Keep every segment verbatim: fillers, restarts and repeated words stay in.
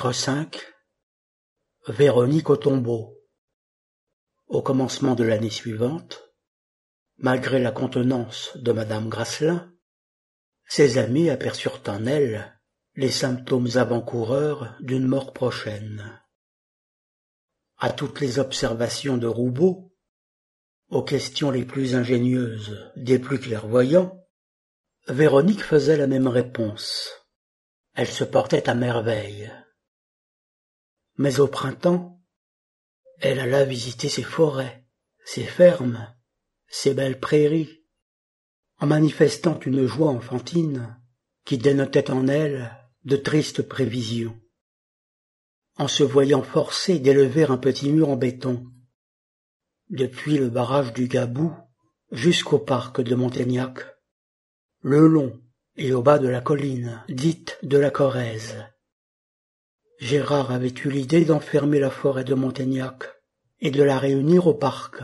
Chapitre cinq. Véronique au tombeau. Au commencement de l'année suivante, malgré la contenance de madame Grasselin, ses amis aperçurent en elle les symptômes avant-coureurs d'une mort prochaine. À toutes les observations de Roubaud, aux questions les plus ingénieuses des plus clairvoyants, Véronique faisait la même réponse. Elle se portait à merveille. Mais au printemps, elle alla visiter ses forêts, ses fermes, ses belles prairies, en manifestant une joie enfantine qui dénotait en elle de tristes prévisions. En se voyant forcée d'élever un petit mur en béton, depuis le barrage du Gabou jusqu'au parc de Montaignac, le long et au bas de la colline dite de la Corrèze, Gérard avait eu l'idée d'enfermer la forêt de Montaignac et de la réunir au parc.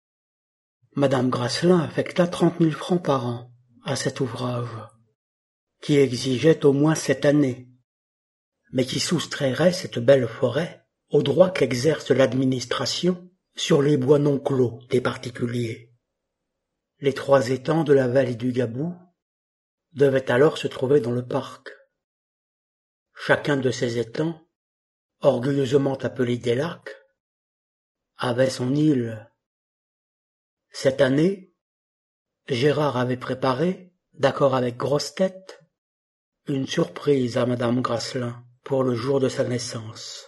Madame Grasselin affecta trente mille francs par an à cet ouvrage, qui exigeait au moins sept années, mais qui soustrairait cette belle forêt au droit qu'exerce l'administration sur les bois non clos des particuliers. Les trois étangs de la vallée du Gabou devaient alors se trouver dans le parc. Chacun de ces étangs, orgueilleusement appelé des lacs, avait son île. Cette année, Gérard avait préparé, d'accord avec Grosse-Tête, une surprise à madame Grasselin pour le jour de sa naissance.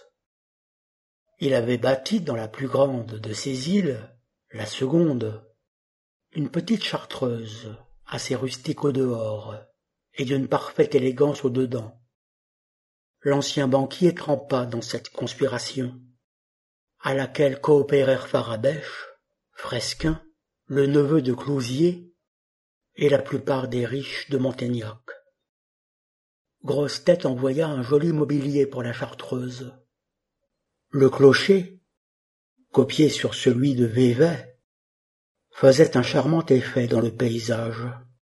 Il avait bâti dans la plus grande de ces îles, la seconde, une petite chartreuse, assez rustique au dehors, et d'une parfaite élégance au dedans. L'ancien banquier trempa dans cette conspiration, à laquelle coopérèrent Farabèche, Fresquin, le neveu de Clousier, et la plupart des riches de Montaignac. Grosse-Tête envoya un joli mobilier pour la chartreuse. Le clocher, copié sur celui de Vévet, faisait un charmant effet dans le paysage.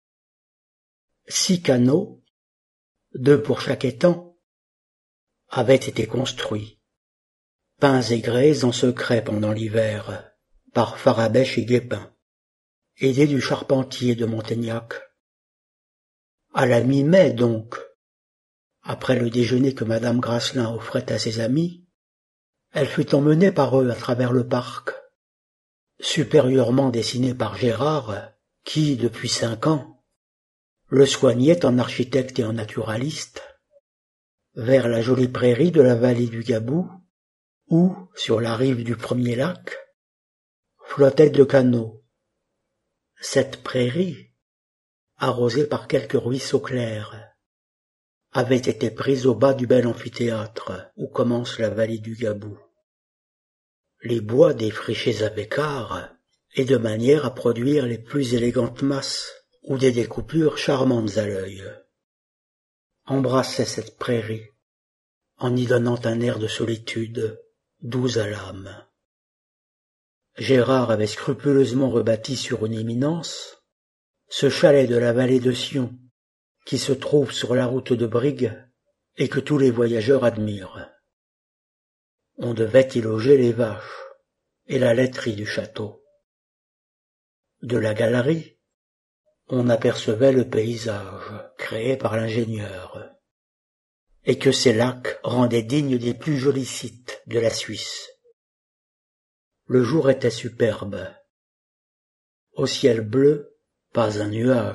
Six canots, deux pour chaque étang, avaient été construits, peints et gréés en secret pendant l'hiver, par Farabèche et Guépin, aidés du charpentier de Montaignac. À la mi-mai donc, après le déjeuner que madame Grasselin offrait à ses amis, elle fut emmenée par eux à travers le parc, supérieurement dessiné par Gérard, qui, depuis cinq ans, le soignait en architecte et en naturaliste, vers la jolie prairie de la vallée du Gabou, où, sur la rive du premier lac, flottaient deux canots. Cette prairie, arrosée par quelques ruisseaux clairs, avait été prise au bas du bel amphithéâtre où commence la vallée du Gabou. Les bois défrichés à Bécart, et de manière à produire les plus élégantes masses ou des découpures charmantes à l'œil, embrassaient cette prairie, en y donnant un air de solitude doux à l'âme. Gérard avait scrupuleusement rebâti sur une éminence ce chalet de la vallée de Sion, qui se trouve sur la route de Brigue et que tous les voyageurs admirent. On devait y loger les vaches et la laiterie du château. De la galerie, on apercevait le paysage créé par l'ingénieur, et que ces lacs rendaient dignes des plus jolis sites de la Suisse. Le jour était superbe. Au ciel bleu, pas un nuage.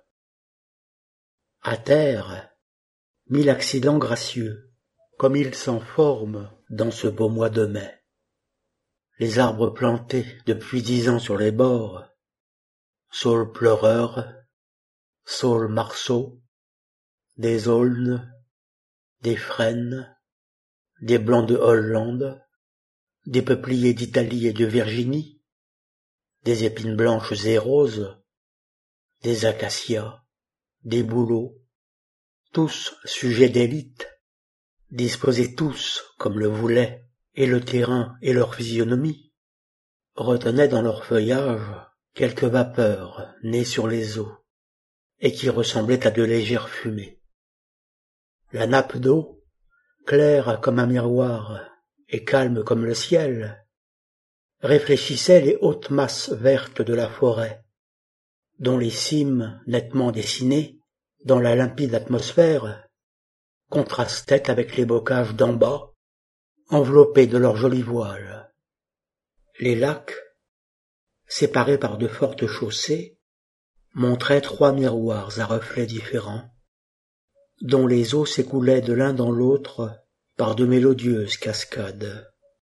À terre, mille accidents gracieux, comme il s'en forme dans ce beau mois de mai. Les arbres plantés depuis dix ans sur les bords, saules pleureurs, saules marceaux, des aulnes, des frênes, des blancs de Hollande, des peupliers d'Italie et de Virginie, des épines blanches et roses, des acacias, des bouleaux, tous sujets d'élite, disposés tous comme le voulait et le terrain et leur physionomie, retenaient dans leur feuillage quelques vapeurs nées sur les eaux et qui ressemblaient à de légères fumées. La nappe d'eau, claire comme un miroir et calme comme le ciel, réfléchissait les hautes masses vertes de la forêt, dont les cimes nettement dessinées dans la limpide atmosphère contrastaient avec les bocages d'en bas, enveloppés de leurs jolies voiles. Les lacs, séparés par de fortes chaussées, montraient trois miroirs à reflets différents, dont les eaux s'écoulaient de l'un dans l'autre par de mélodieuses cascades.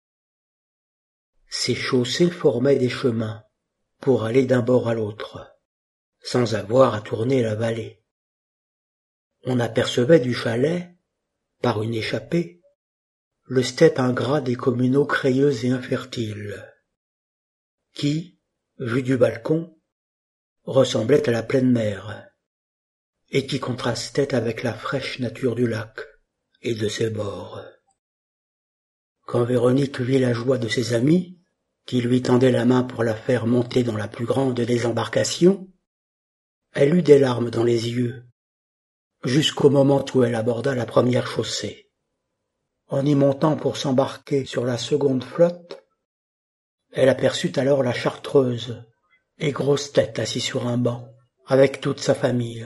Ces chaussées formaient des chemins pour aller d'un bord à l'autre, sans avoir à tourner la vallée. On apercevait du chalet, par une échappée, le steppe ingrat des communaux crayeux et infertiles, qui, vu du balcon, ressemblait à la pleine mer, et qui contrastait avec la fraîche nature du lac et de ses bords. Quand Véronique vit la joie de ses amis, qui lui tendaient la main pour la faire monter dans la plus grande des embarcations, elle eut des larmes dans les yeux, jusqu'au moment où elle aborda la première chaussée. En y montant pour s'embarquer sur la seconde flotte, elle aperçut alors la Chartreuse et Grosse-Tête assis sur un banc, avec toute sa famille.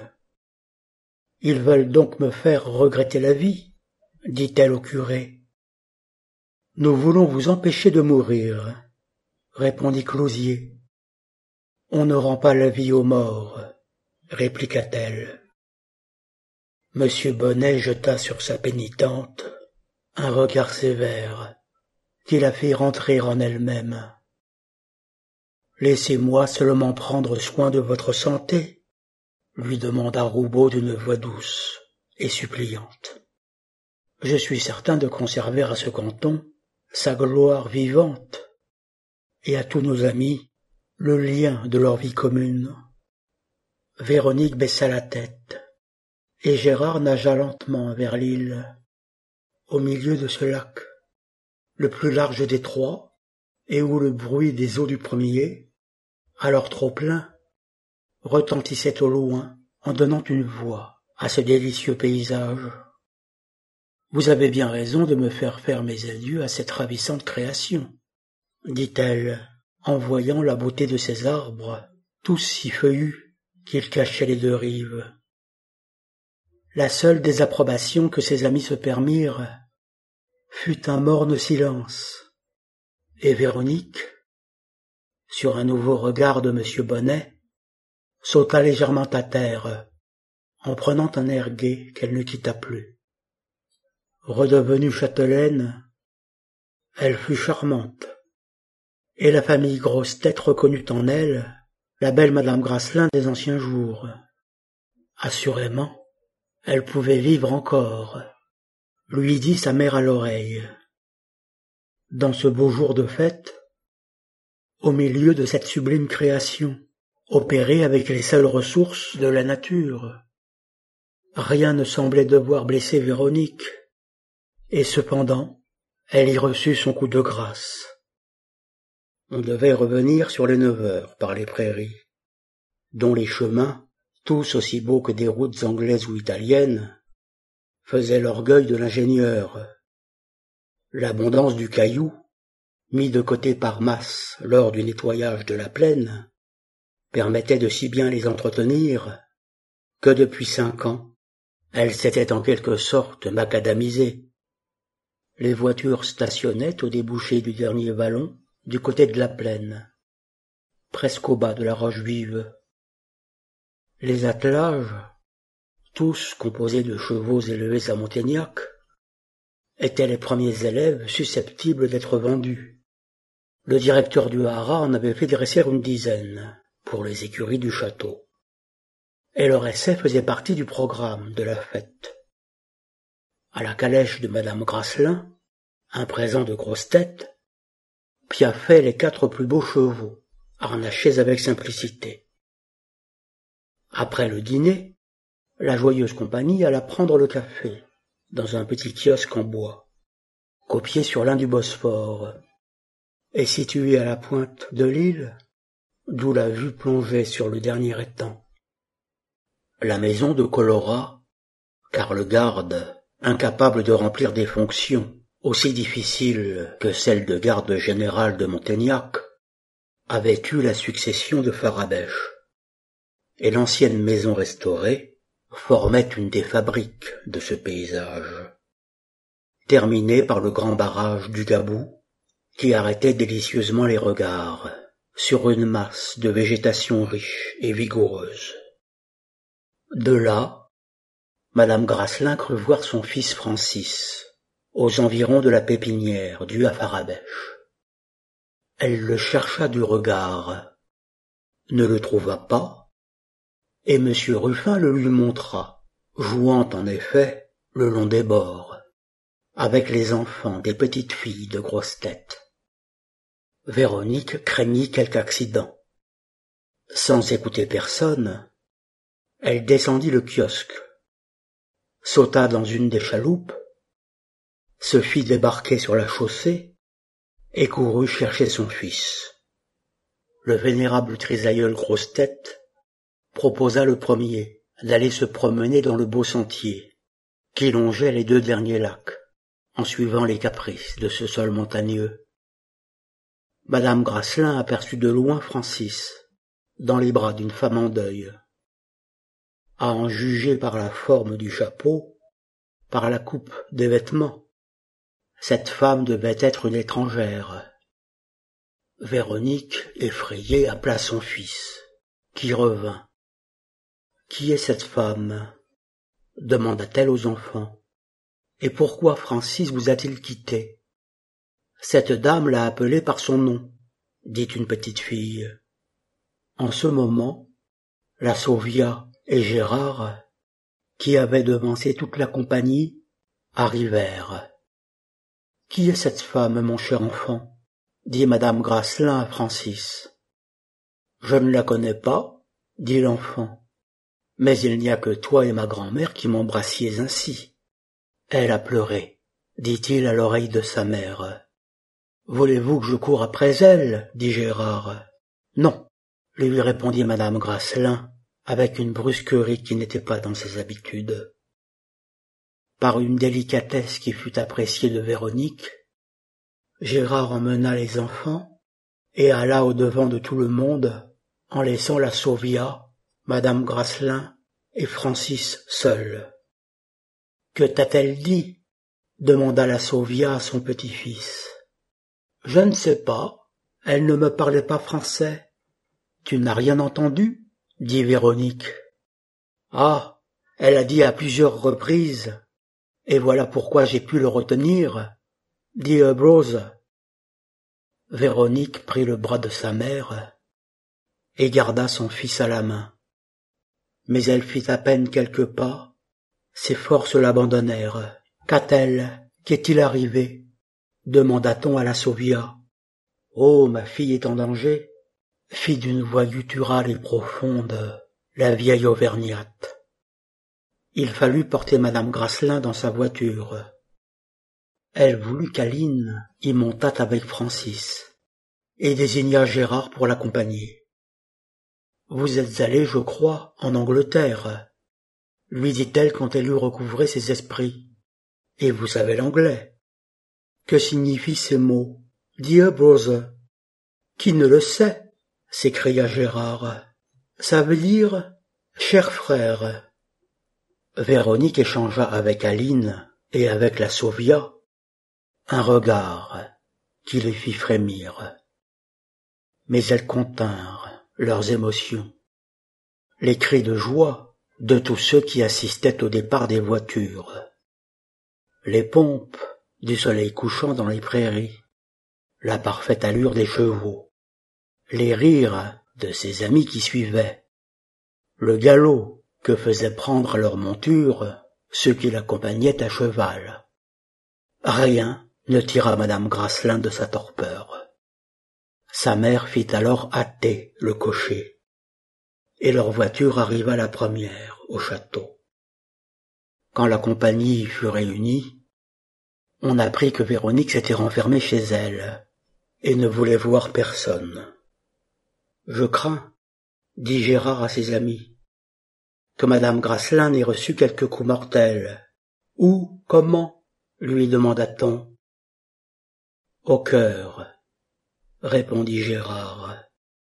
« Ils veulent donc me faire regretter la vie, » dit-elle au curé. « Nous voulons vous empêcher de mourir, » répondit Closier. « On ne rend pas la vie aux morts, » répliqua-t-elle. Monsieur Bonnet jeta sur sa pénitente un regard sévère qui la fit rentrer en elle-même. « Laissez-moi seulement prendre soin de votre santé, » lui demanda Roubaud d'une voix douce et suppliante. « Je suis certain de conserver à ce canton sa gloire vivante et à tous nos amis le lien de leur vie commune. » Véronique baissa la tête, et Gérard nagea lentement vers l'île, au milieu de ce lac, le plus large des trois, et où le bruit des eaux du premier, alors trop plein, retentissait au loin en donnant une voix à ce délicieux paysage. « Vous avez bien raison de me faire faire mes adieux à cette ravissante création, » dit-elle, en voyant la beauté de ces arbres, tous si feuillus qu'ils cachaient les deux rives. La seule désapprobation que ses amis se permirent fut un morne silence, et Véronique, sur un nouveau regard de Monsieur Bonnet, sauta légèrement à terre, en prenant un air gai qu'elle ne quitta plus. Redevenue châtelaine, elle fut charmante, et la famille Grosse-Tête reconnut en elle la belle Madame Grasselin des anciens jours. Assurément, elle pouvait vivre encore, lui dit sa mère à l'oreille. Dans ce beau jour de fête, au milieu de cette sublime création, opérée avec les seules ressources de la nature, rien ne semblait devoir blesser Véronique, et cependant, elle y reçut son coup de grâce. On devait revenir sur les neuf heures par les prairies, dont les chemins, tous aussi beaux que des routes anglaises ou italiennes, faisaient l'orgueil de l'ingénieur. L'abondance du caillou, mis de côté par masse lors du nettoyage de la plaine, permettait de si bien les entretenir que depuis cinq ans, elles s'étaient en quelque sorte macadamisées. Les voitures stationnaient au débouché du dernier vallon du côté de la plaine, presque au bas de la roche vive. Les attelages, tous composés de chevaux élevés à Montaignac, étaient les premiers élèves susceptibles d'être vendus. Le directeur du haras en avait fait dresser une dizaine pour les écuries du château, et leur essai faisait partie du programme de la fête. À la calèche de Madame Grasselin, un présent de Grosse-Tête, piaffaient les quatre plus beaux chevaux, harnachés avec simplicité. Après le dîner, la joyeuse compagnie alla prendre le café dans un petit kiosque en bois, copié sur l'un du Bosphore, et situé à la pointe de l'île, d'où la vue plongeait sur le dernier étang. La maison de Colora, car le garde, incapable de remplir des fonctions aussi difficiles que celle de garde général de Montaignac, avait eu la succession de Farabèche, et l'ancienne maison restaurée formait une des fabriques de ce paysage, terminée par le grand barrage du Gabou, qui arrêtait délicieusement les regards sur une masse de végétation riche et vigoureuse. De là, Madame Grasselin crut voir son fils Francis, aux environs de la pépinière due à Farabèche. Elle le chercha du regard, ne le trouva pas, et Monsieur Ruffin le lui montra, jouant en effet le long des bords, avec les enfants des petites filles de grosse tête. Véronique craignit quelque accident. Sans écouter personne, elle descendit le kiosque, sauta dans une des chaloupes, se fit débarquer sur la chaussée et courut chercher son fils. Le vénérable trisaïeul Grosse-Tête proposa le premier d'aller se promener dans le beau sentier qui longeait les deux derniers lacs, en suivant les caprices de ce sol montagneux. Madame Grasselin aperçut de loin Francis, dans les bras d'une femme en deuil. À en juger par la forme du chapeau, par la coupe des vêtements, cette femme devait être une étrangère. Véronique, effrayée, appela son fils, qui revint. « Qui est cette femme ?» demanda-t-elle aux enfants. « Et pourquoi Francis vous a-t-il quitté ?»« Cette dame l'a appelé par son nom, » dit une petite fille. En ce moment, la Sauvia et Gérard, qui avaient devancé toute la compagnie, arrivèrent. « Qui est cette femme, mon cher enfant ?» dit Madame Grasselin à Francis. « Je ne la connais pas, » dit l'enfant. « Mais il n'y a que toi et ma grand-mère qui m'embrassiez ainsi. » Elle a pleuré, dit-il à l'oreille de sa mère. « Voulez-vous que je coure après elle ?» dit Gérard. « Non, » lui répondit Madame Grasselin, avec une brusquerie qui n'était pas dans ses habitudes. Par une délicatesse qui fut appréciée de Véronique, Gérard emmena les enfants et alla au-devant de tout le monde, en laissant la Sauvia, Madame Grasselin et Francis seuls. « Que t'a-t-elle dit ?» demanda la Sauvia à son petit-fils. « Je ne sais pas, elle ne me parlait pas français. »« Tu n'as rien entendu ?» dit Véronique. « Ah, elle a dit à plusieurs reprises, et voilà pourquoi j'ai pu le retenir, » dit Ubrose. Véronique prit le bras de sa mère et garda son fils à la main. Mais elle fit à peine quelques pas, ses forces l'abandonnèrent. « Qu'a-t-elle ? Qu'est-il arrivé ?» demanda-t-on à la Sauvia. « Oh, ma fille est en danger ?» fit d'une voix gutturale et profonde la vieille auvergnate. Il fallut porter Madame Grasselin dans sa voiture. Elle voulut qu'Aline y montât avec Francis, et désigna Gérard pour l'accompagner. « Vous êtes allé, je crois, en Angleterre, » lui dit-elle quand elle eut recouvré ses esprits. « Et vous savez l'anglais. »« Que signifient ces mots ?» dit Ubrose. « Qui ne le sait ?» s'écria Gérard. « Ça veut dire « cher frère ». Véronique échangea avec Aline et avec la Sauvia un regard qui les fit frémir. Mais elles continrent leurs émotions. Les cris de joie de tous ceux qui assistaient au départ des voitures. Les pompes du soleil couchant dans les prairies. La parfaite allure des chevaux. Les rires de ses amis qui suivaient. Le galop que faisaient prendre à leur monture ceux qui l'accompagnaient à cheval. Rien ne tira Madame Grasselin de sa torpeur. Sa mère fit alors hâter le cocher, et leur voiture arriva la première au château. Quand la compagnie fut réunie, on apprit que Véronique s'était renfermée chez elle, et ne voulait voir personne. « Je crains, » dit Gérard à ses amis, « que Madame Grasselin n'ait reçu quelques coups mortels, Où, comment? Lui demanda-t-on. Au cœur, répondit Gérard.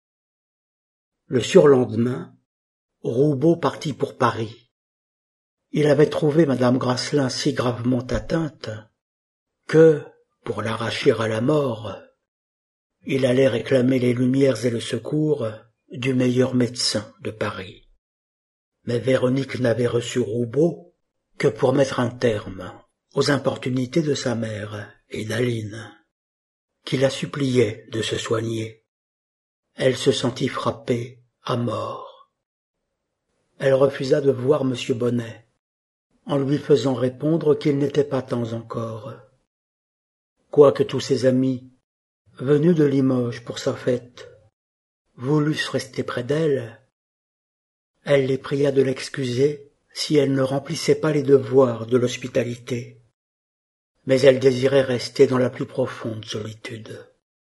Le surlendemain, Roubaud partit pour Paris. Il avait trouvé madame Grasselin si gravement atteinte que, pour l'arracher à la mort, il allait réclamer les lumières et le secours du meilleur médecin de Paris. Mais Véronique n'avait reçu Roubaud que pour mettre un terme aux importunités de sa mère et d'Aline, qui la suppliaient de se soigner. Elle se sentit frappée à mort. Elle refusa de voir monsieur Bonnet, en lui faisant répondre qu'il n'était pas temps encore. Quoique tous ses amis, venus de Limoges pour sa fête, voulussent rester près d'elle, elle les pria de l'excuser si elle ne remplissait pas les devoirs de l'hospitalité. Mais elle désirait rester dans la plus profonde solitude.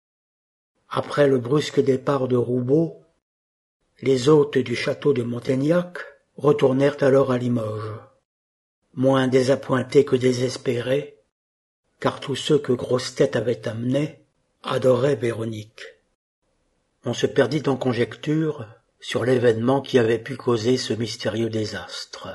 Après le brusque départ de Roubaud, les hôtes du château de Montaignac retournèrent alors à Limoges, moins désappointés que désespérés, car tous ceux que Grosse-Tête avait amenés adoraient Véronique. On se perdit en conjectures sur l'événement qui avait pu causer ce mystérieux désastre.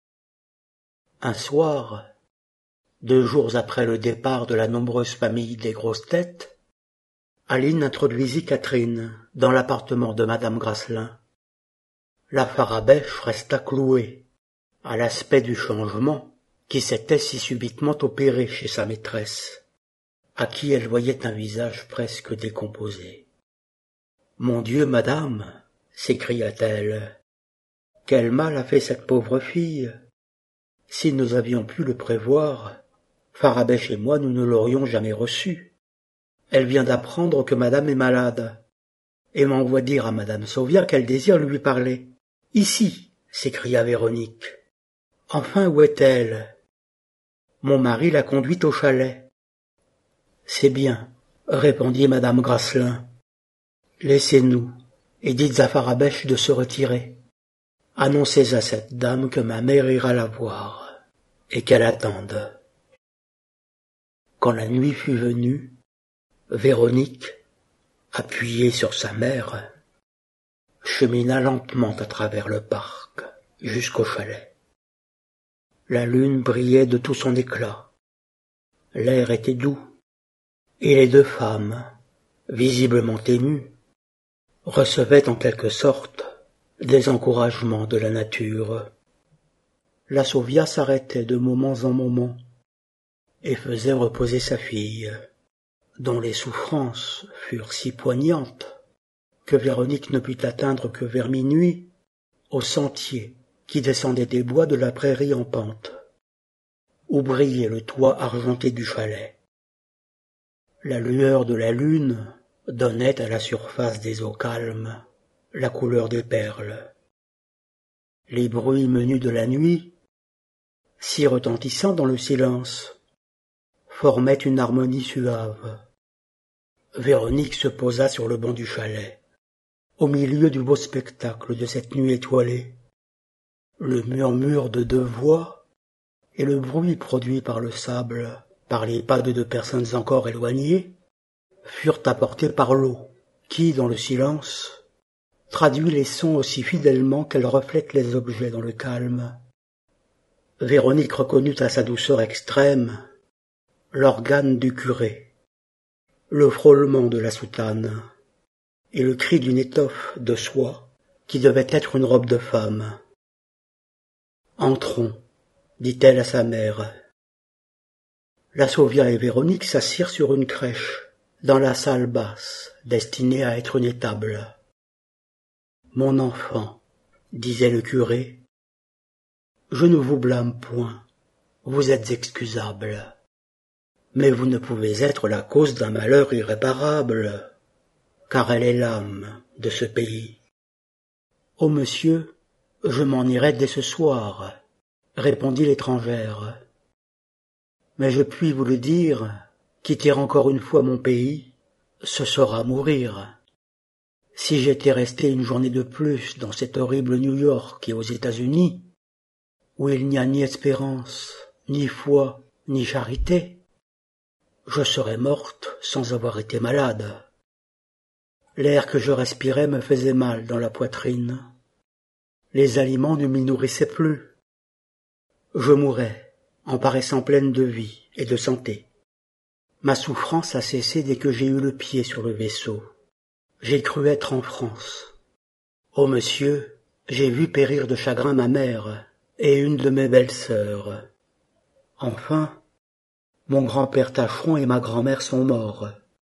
Un soir, deux jours après le départ de la nombreuse famille des Grosses-Têtes, Aline introduisit Catherine dans l'appartement de madame Grasselin. La Farabèche resta clouée à l'aspect du changement qui s'était si subitement opéré chez sa maîtresse, à qui elle voyait un visage presque décomposé. « Mon Dieu, madame !» s'écria-t-elle. « Quel mal a fait cette pauvre fille! Si nous avions pu le prévoir, Farabèche et moi nous ne l'aurions jamais reçue. Elle vient d'apprendre que madame est malade, et m'envoie dire à madame Sauvia qu'elle désire lui parler. « Ici !» s'écria Véronique. « Enfin, où est-elle ?»« Mon mari l'a conduite au chalet. »« C'est bien, » répondit madame Grasselin. « Laissez-nous, et dites à Farabèche de se retirer. Annoncez à cette dame que ma mère ira la voir, et qu'elle attende. » Quand la nuit fut venue, Véronique, appuyée sur sa mère, chemina lentement à travers le parc jusqu'au chalet. La lune brillait de tout son éclat, l'air était doux, et les deux femmes, visiblement émues, recevaient en quelque sorte des encouragements de la nature. La Sauvia s'arrêtait de moments en moments et faisait reposer sa fille, dont les souffrances furent si poignantes que Véronique ne put atteindre que vers minuit au sentier qui descendait des bois de la prairie en pente, où brillait le toit argenté du chalet. La lueur de la lune donnait à la surface des eaux calmes la couleur des perles. Les bruits menus de la nuit, si retentissants dans le silence, formaient une harmonie suave. Véronique se posa sur le banc du chalet, au milieu du beau spectacle de cette nuit étoilée. Le murmure de deux voix et le bruit produit par le sable, par les pas de deux personnes encore éloignées, furent apportés par l'eau, qui, dans le silence, traduit les sons aussi fidèlement qu'elle reflète les objets dans le calme. Véronique reconnut à sa douceur extrême l'organe du curé, le frôlement de la soutane et le cri d'une étoffe de soie qui devait être une robe de femme. « Entrons, » dit-elle à sa mère. La Sauvia et Véronique s'assirent sur une crèche, dans la salle basse, destinée à être une étable. « Mon enfant, » disait le curé, « je ne vous blâme point, vous êtes excusable, mais vous ne pouvez être la cause d'un malheur irréparable, car elle est l'âme de ce pays. »« Oh, monsieur, je m'en irai dès ce soir, » répondit l'étrangère. « Mais je puis vous le dire, quitter encore une fois mon pays, ce sera mourir. Si j'étais resté une journée de plus dans cet horrible New York et aux États-Unis, où il n'y a ni espérance, ni foi, ni charité, je serais morte sans avoir été malade. L'air que je respirais me faisait mal dans la poitrine. Les aliments ne m'y nourrissaient plus. Je mourais, en paraissant pleine de vie et de santé. Ma souffrance a cessé dès que j'ai eu le pied sur le vaisseau. J'ai cru être en France. Oh monsieur, j'ai vu périr de chagrin ma mère et une de mes belles-sœurs. Enfin, mon grand-père Tacheron et ma grand-mère sont morts.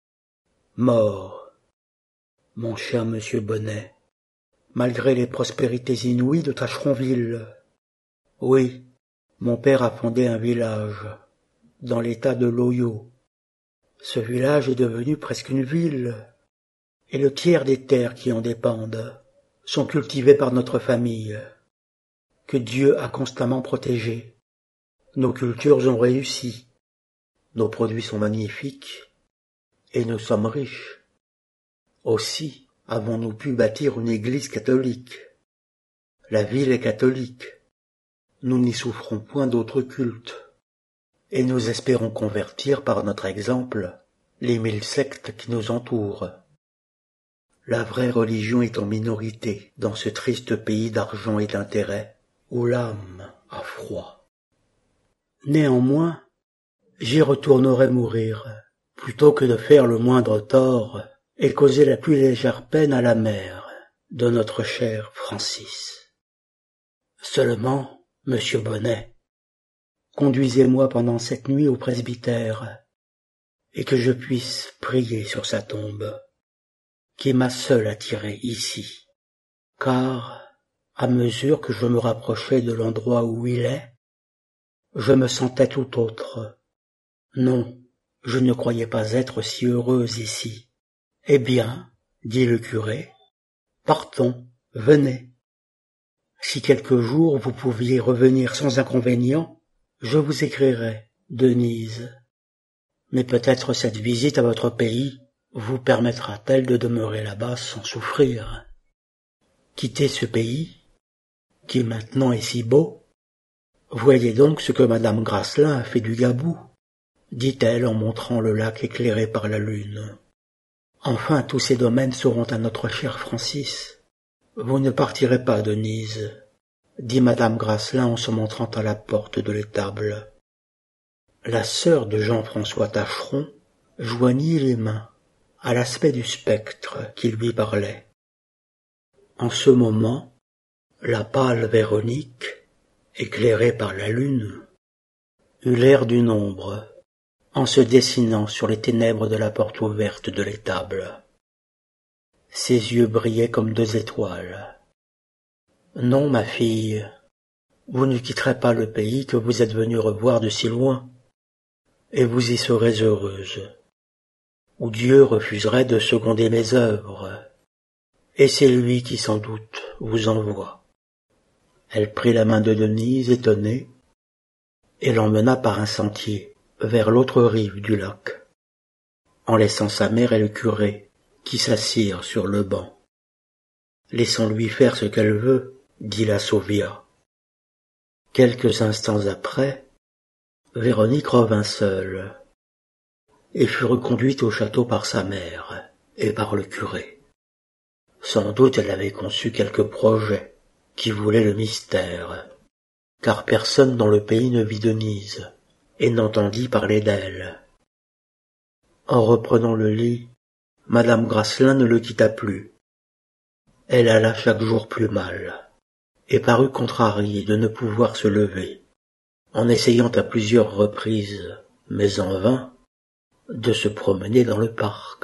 Morts, mon cher monsieur Bonnet, malgré les prospérités inouïes de Tacheronville. Oui, mon père a fondé un village, dans l'état de l'Ohio. Ce village est devenu presque une ville, et le tiers des terres qui en dépendent sont cultivées par notre famille, que Dieu a constamment protégée. Nos cultures ont réussi, nos produits sont magnifiques, et nous sommes riches. Aussi avons-nous pu bâtir une église catholique. La ville est catholique. Nous n'y souffrons point d'autres cultes, et nous espérons convertir par notre exemple les mille sectes qui nous entourent. La vraie religion est en minorité dans ce triste pays d'argent et d'intérêt, où l'âme a froid. Néanmoins, j'y retournerai mourir, plutôt que de faire le moindre tort et causer la plus légère peine à la mère de notre cher Francis. Seulement, monsieur Bonnet, conduisez-moi pendant cette nuit au presbytère, et que je puisse prier sur sa tombe, qui m'a seul attiré ici, car, à mesure que je me rapprochais de l'endroit où il est, je me sentais tout autre. Non, je ne croyais pas être si heureuse ici. Eh bien, dit le curé, partons, venez. Si quelque jour vous pouviez revenir sans inconvénient, je vous écrirai, Denise. Mais peut-être cette visite à votre pays vous permettra-t-elle de demeurer là-bas sans souffrir. Quitter ce pays, qui maintenant est si beau. Voyez donc ce que madame Grasselin a fait du Gabou, dit-elle en montrant le lac éclairé par la lune. Enfin, tous ces domaines seront à notre cher Francis. Vous ne partirez pas, Denise, dit madame Grasselin en se montrant à la porte de l'étable. La sœur de Jean-François Tacheron joignit les mains à l'aspect du spectre qui lui parlait. En ce moment, la pâle Véronique, éclairée par la lune, eut l'air d'une ombre, en se dessinant sur les ténèbres de la porte ouverte de l'étable. Ses yeux brillaient comme deux étoiles. « Non, ma fille, vous ne quitterez pas le pays que vous êtes venue revoir de si loin, et vous y serez heureuse, ou Dieu refuserait de seconder mes œuvres, et c'est lui qui sans doute vous envoie. » Elle prit la main de Denise, étonnée, et l'emmena par un sentier vers l'autre rive du lac, en laissant sa mère et le curé qui s'assirent sur le banc. « Laissons-lui faire ce qu'elle veut, » dit la Sauvia. Quelques instants après, Véronique revint seule, et fut reconduite au château par sa mère et par le curé. Sans doute elle avait conçu quelque projet qui voulait le mystère, car personne dans le pays ne vit Denise et n'entendit parler d'elle. En reprenant le lit, madame Grasselin ne le quitta plus. Elle alla chaque jour plus mal, et parut contrariée de ne pouvoir se lever, en essayant à plusieurs reprises, mais en vain, de se promener dans le parc.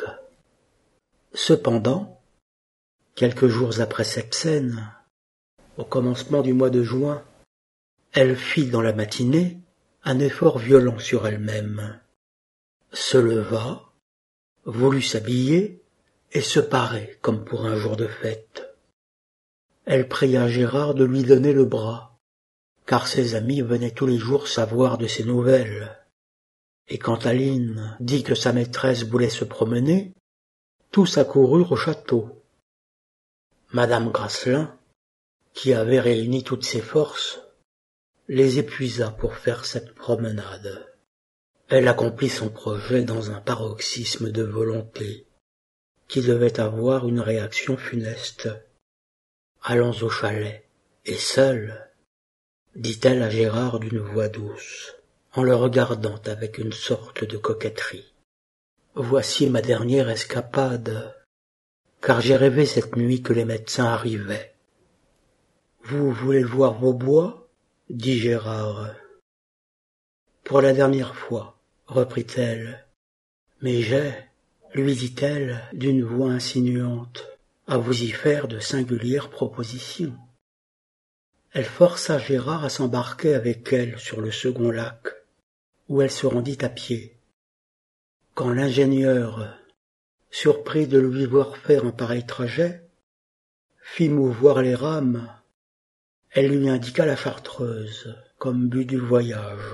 Cependant, quelques jours après cette scène, au commencement du mois de juin, elle fit dans la matinée un effort violent sur elle-même, se leva, voulut s'habiller et se parer comme pour un jour de fête. Elle pria Gérard de lui donner le bras, car ses amis venaient tous les jours savoir de ses nouvelles. Et quand Aline dit que sa maîtresse voulait se promener, tous accoururent au château. Madame Grasselin, qui avait réuni toutes ses forces, les épuisa pour faire cette promenade. Elle accomplit son projet dans un paroxysme de volonté qui devait avoir une réaction funeste. « Allons au chalet, et seule, dit-elle à Gérard d'une voix douce, en le regardant avec une sorte de coquetterie. Voici ma dernière escapade, car j'ai rêvé cette nuit que les médecins arrivaient. Vous voulez voir vos bois? Dit Gérard. Pour la dernière fois, reprit-elle. Mais j'ai, lui dit-elle d'une voix insinuante, à vous y faire de singulières propositions. Elle força Gérard à s'embarquer avec elle sur le second lac, où elle se rendit à pied. Quand l'ingénieur, surpris de lui voir faire un pareil trajet, fit mouvoir les rames, elle lui indiqua la Chartreuse comme but du voyage.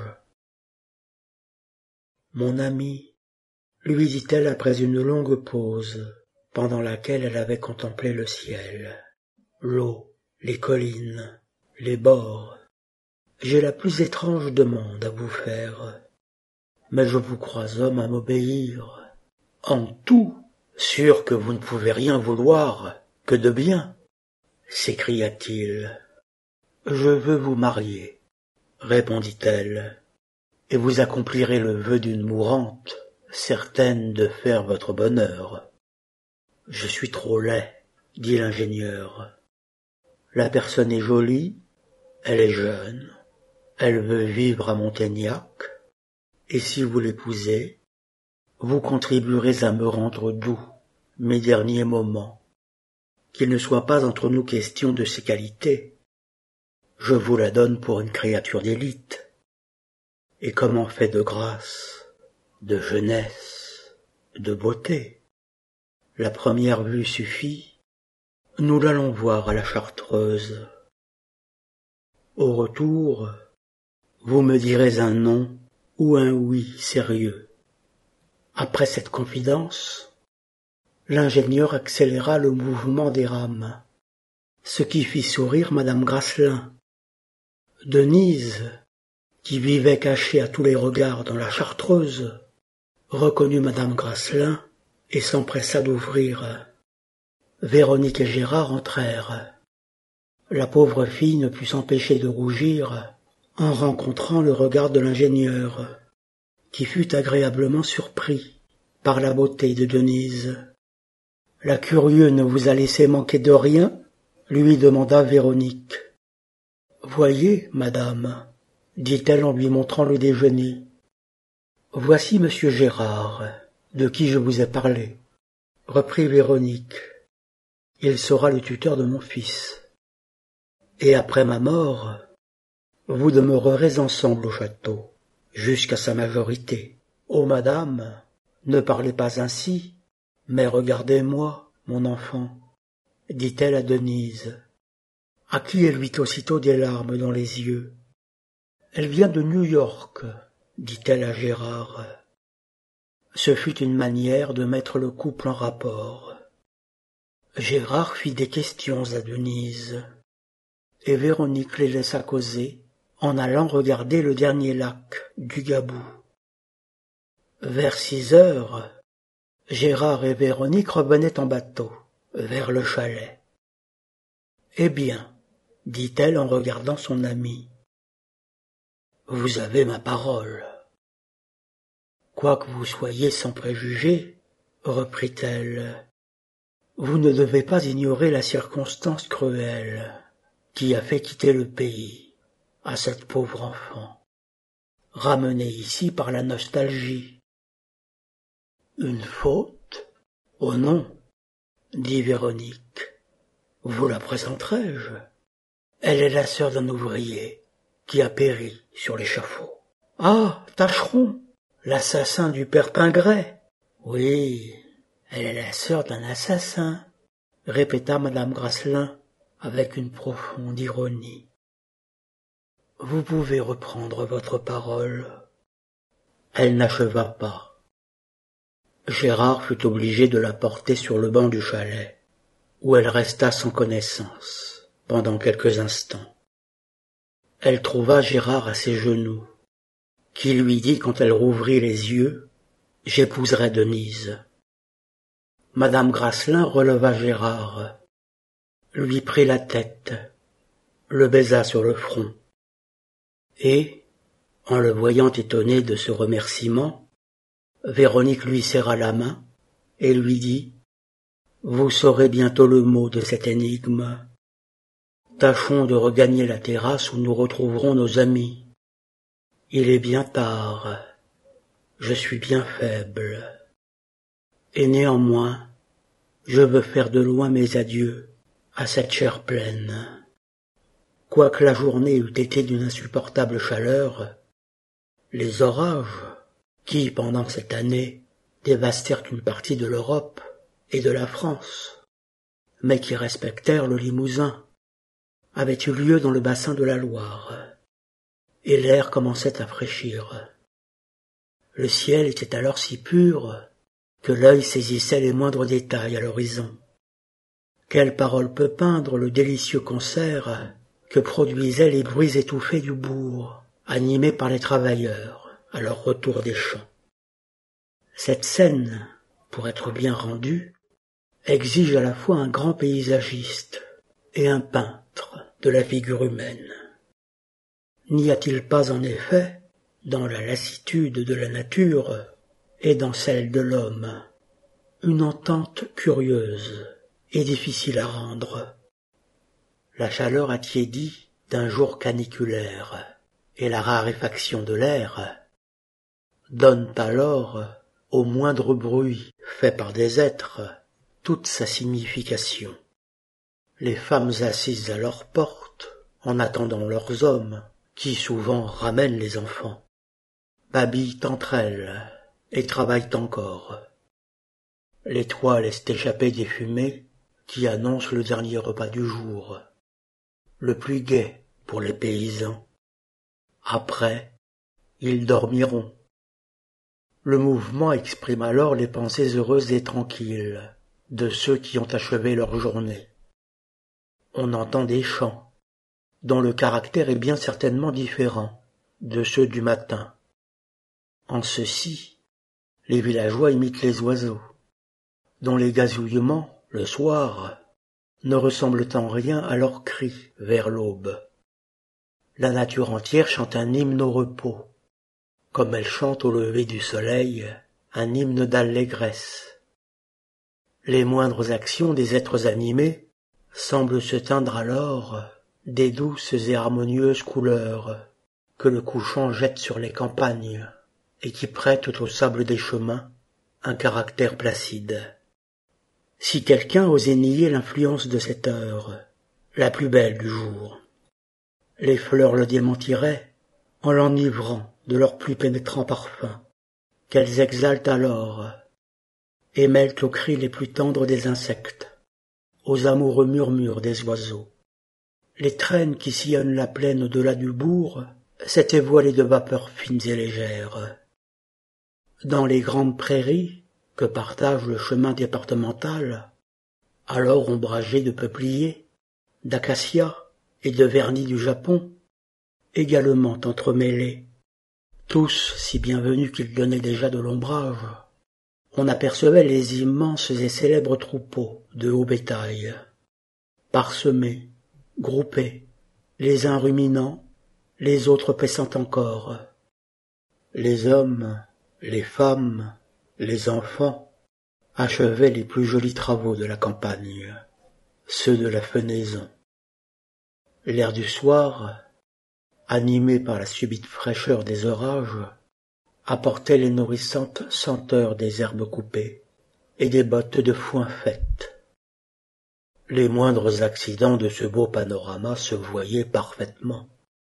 « Mon ami, lui dit-elle après une longue pause, pendant laquelle elle avait contemplé le ciel, l'eau, les collines, les bords. J'ai la plus étrange demande à vous faire, mais je vous crois homme à m'obéir. En tout, sûr que vous ne pouvez rien vouloir que de bien, s'écria-t-il. Je veux vous marier, répondit-elle, et vous accomplirez le vœu d'une mourante, certaine de faire votre bonheur. Je suis trop laid, dit l'ingénieur. La personne est jolie, elle est jeune, elle veut vivre à Montaignac, et si vous l'épousez, vous contribuerez à me rendre doux mes derniers moments, qu'il ne soit pas entre nous question de ses qualités. Je vous la donne pour une créature d'élite, et comme en fait de grâce, de jeunesse, de beauté. La première vue suffit, nous l'allons voir à la Chartreuse. Au retour, vous me direz un non ou un oui sérieux. Après cette confidence, l'ingénieur accéléra le mouvement des rames, ce qui fit sourire madame Grasselin. Denise, qui vivait cachée à tous les regards dans la Chartreuse, reconnut madame Grasselin et s'empressa d'ouvrir. Véronique et Gérard entrèrent. La pauvre fille ne put s'empêcher de rougir en rencontrant le regard de l'ingénieur, qui fut agréablement surpris par la beauté de Denise. « La curieuse ne vous a laissé manquer de rien ?» lui demanda Véronique. « Voyez, madame, » dit-elle en lui montrant le déjeuner. « Voici monsieur Gérard, de qui je vous ai parlé, » reprit Véronique. « Il sera le tuteur de mon fils. Et après ma mort, vous demeurerez ensemble au château, jusqu'à sa majorité. Oh, madame, ne parlez pas ainsi, mais regardez-moi, mon enfant, dit-elle à Denise, à qui elle vit aussitôt des larmes dans les yeux. Elle vient de New York, dit-elle à Gérard. Ce fut une manière de mettre le couple en rapport. Gérard fit des questions à Denise, et Véronique les laissa causer en allant regarder le dernier lac du Gabou. Vers six heures, Gérard et Véronique revenaient en bateau, vers le chalet. « Eh bien, dit-elle en regardant son ami, vous avez ma parole. Quoique vous soyez sans préjugés, reprit-elle, vous ne devez pas ignorer la circonstance cruelle qui a fait quitter le pays à cette pauvre enfant, ramenée ici par la nostalgie. Une faute? Oh non, dit Véronique. Vous la présenterai-je? Elle est la sœur d'un ouvrier qui a péri sur l'échafaud. Ah, Tacheron, l'assassin du père Pingret. Oui, elle est la sœur d'un assassin, répéta madame Grasselin avec une profonde ironie. Vous pouvez reprendre votre parole. Elle n'acheva pas. Gérard fut obligé de la porter sur le banc du chalet, où elle resta sans connaissance pendant quelques instants. elle trouva Gérard à ses genoux, qui lui dit quand elle rouvrit les yeux « J'épouserai Denise ». Madame Grasselin releva Gérard, lui prit la tête, le baisa sur le front, et, en le voyant étonné de ce remerciement, Véronique lui serra la main et lui dit « Vous saurez bientôt le mot de cette énigme. Tâchons de regagner la terrasse où nous retrouverons nos amis. Il est bien tard, je suis bien faible. Et néanmoins, je veux faire de loin mes adieux à cette chair pleine. Quoique la journée eût été d'une insupportable chaleur, les orages, qui, pendant cette année, dévastèrent une partie de l'Europe et de la France, mais qui respectèrent le Limousin, avaient eu lieu dans le bassin de la Loire, et l'air commençait à fraîchir. Le ciel était alors si pur que l'œil saisissait les moindres détails à l'horizon. Quelle parole peut peindre le délicieux concert que produisaient les bruits étouffés du bourg, animés par les travailleurs à leur retour des champs. Cette scène, pour être bien rendue, exige à la fois un grand paysagiste et un peintre de la figure humaine. N'y a-t-il pas en effet, dans la lassitude de la nature et dans celle de l'homme, une entente curieuse et difficile à rendre? La chaleur attiédie d'un jour caniculaire et la raréfaction de l'air donnent alors, au moindre bruit fait par des êtres, toute sa signification. Les femmes assises à leur porte, en attendant leurs hommes, qui souvent ramènent les enfants, babillent entre elles et travaillent encore. Les toits laissent échapper des fumées qui annoncent le dernier repas du jour, le plus gai pour les paysans. Après, ils dormiront. Le mouvement exprime alors les pensées heureuses et tranquilles de ceux qui ont achevé leur journée. On entend des chants, dont le caractère est bien certainement différent de ceux du matin. En ceci, les villageois imitent les oiseaux, dont les gazouillements, le soir, ne ressemblent en rien à leurs cris vers l'aube. La nature entière chante un hymne au repos, comme elle chante au lever du soleil un hymne d'allégresse. Les moindres actions des êtres animés semblent se teindre alors des douces et harmonieuses couleurs que le couchant jette sur les campagnes et qui prêtent au sable des chemins un caractère placide. Si quelqu'un osait nier l'influence de cette heure, la plus belle du jour, les fleurs le démentiraient en l'enivrant de leur plus pénétrant parfum, qu'elles exaltent alors et mêlent aux cris les plus tendres des insectes, aux amoureux murmures des oiseaux. Les traînes qui sillonnent la plaine au-delà du bourg s'étaient voilées de vapeurs fines et légères. Dans les grandes prairies que partage le chemin départemental, alors ombragées de peupliers, d'acacias et de vernis du Japon, également entremêlés, tous si bienvenus qu'ils donnaient déjà de l'ombrage, on apercevait les immenses et célèbres troupeaux de haut bétail, parsemés, groupés, les uns ruminant, les autres paissant encore. Les hommes, les femmes, les enfants achevaient les plus jolis travaux de la campagne, ceux de la fenaison. L'air du soir, animé par la subite fraîcheur des orages, apportait les nourrissantes senteurs des herbes coupées et des bottes de foin faites. Les moindres accidents de ce beau panorama se voyaient parfaitement.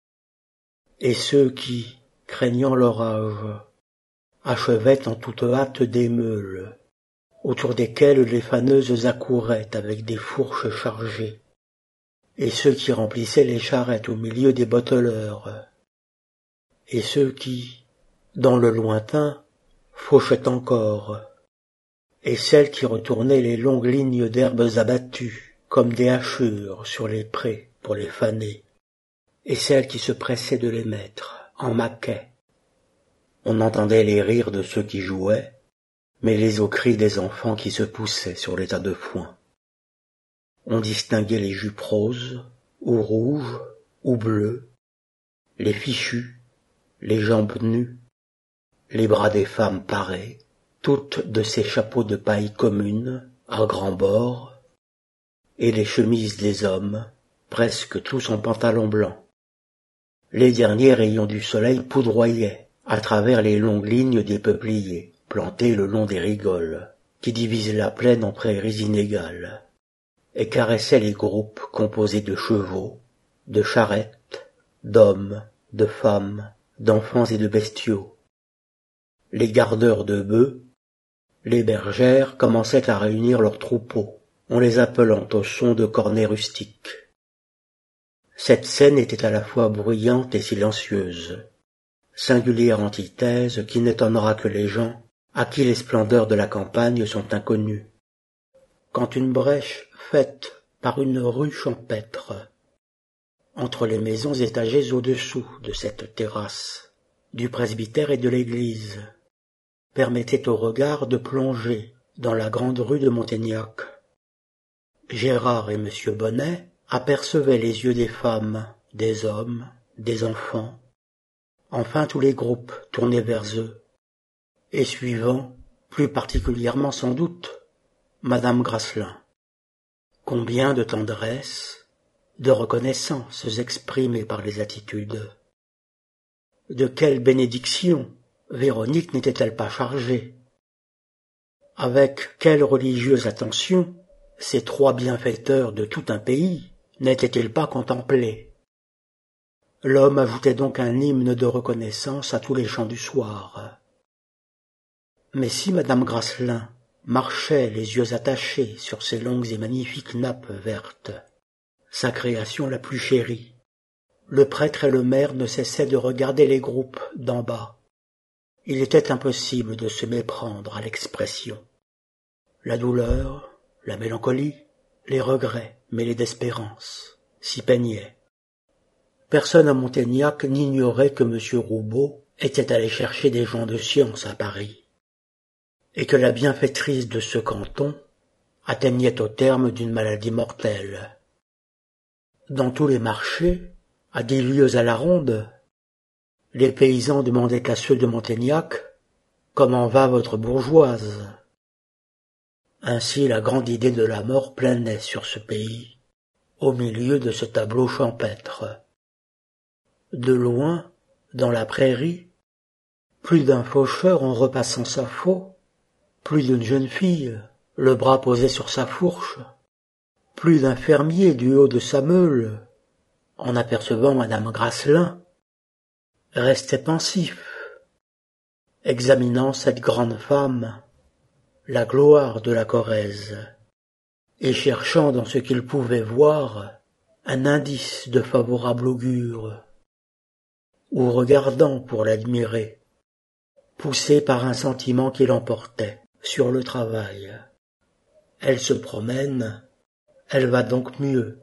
Et ceux qui, craignant l'orage, achevaient en toute hâte des meules, autour desquelles les faneuses accouraient avec des fourches chargées, et ceux qui remplissaient les charrettes au milieu des botteleurs, et ceux qui, dans le lointain, fauchaient encore, et celles qui retournaient les longues lignes d'herbes abattues, comme des hachures sur les prés pour les faner. et celle qui se pressait de les mettre en maquet. On entendait les rires de ceux qui jouaient, mêlés aux cris des enfants qui se poussaient sur les tas de foin. On distinguait les jupes roses, ou rouges, ou bleues, les fichus, les jambes nues, les bras des femmes parés, toutes de ces chapeaux de paille communes, à grands bords, et les chemises des hommes, presque tous en pantalon blanc. Les derniers rayons du soleil poudroyaient à travers les longues lignes des peupliers, plantés le long des rigoles, qui divisent la plaine en prairies inégales, et caressaient les groupes composés de chevaux, de charrettes, d'hommes, de femmes, d'enfants et de bestiaux. Les gardeurs de bœufs, les bergères commençaient à réunir leurs troupeaux, en les appelant au son de cornets rustiques. Cette scène était à la fois bruyante et silencieuse, singulière antithèse qui n'étonnera que les gens à qui les splendeurs de la campagne sont inconnues. Quand une brèche faite par une rue champêtre, entre les maisons étagées au-dessous de cette terrasse, du presbytère et de l'église, permettait au regard de plonger dans la grande rue de Montaignac. Gérard et Monsieur Bonnet apercevaient les yeux des femmes, des hommes, des enfants, enfin tous les groupes tournés vers eux, et suivant, plus particulièrement sans doute, Madame Grasselin. Combien de tendresse, de reconnaissance exprimées par les attitudes. De quelle bénédiction Véronique n'était-elle pas chargée? Avec quelle religieuse attention ces trois bienfaiteurs de tout un pays n'étaient-ils pas contemplés? L'homme ajoutait donc un hymne de reconnaissance à tous les chants du soir. Mais si Madame Grasselin marchait les yeux attachés sur ces longues et magnifiques nappes vertes, sa création la plus chérie, le prêtre et le maire ne cessaient de regarder les groupes d'en bas. Il était impossible de se méprendre à l'expression. La douleur, la mélancolie, les regrets mêlés d'espérance s'y peignaient. Personne à Montaignac n'ignorait que M. Roubaud était allé chercher des gens de science à Paris, et que la bienfaitrice de ce canton atteignait au terme d'une maladie mortelle. Dans tous les marchés, à dix lieues à la ronde, les paysans demandaient à ceux de Montaignac « Comment va votre bourgeoise ?» Ainsi la grande idée de la mort planait sur ce pays, au milieu de ce tableau champêtre. De loin, dans la prairie, plus d'un faucheur en repassant sa faux, plus d'une jeune fille, le bras posé sur sa fourche, plus d'un fermier du haut de sa meule, en apercevant Madame Grasselin, restait pensif, examinant cette grande femme, la gloire de la Corrèze, et cherchant dans ce qu'il pouvait voir un indice de favorable augure, ou regardant pour l'admirer, poussé par un sentiment qui l'emportait sur le travail. Elle se promène, elle va donc mieux.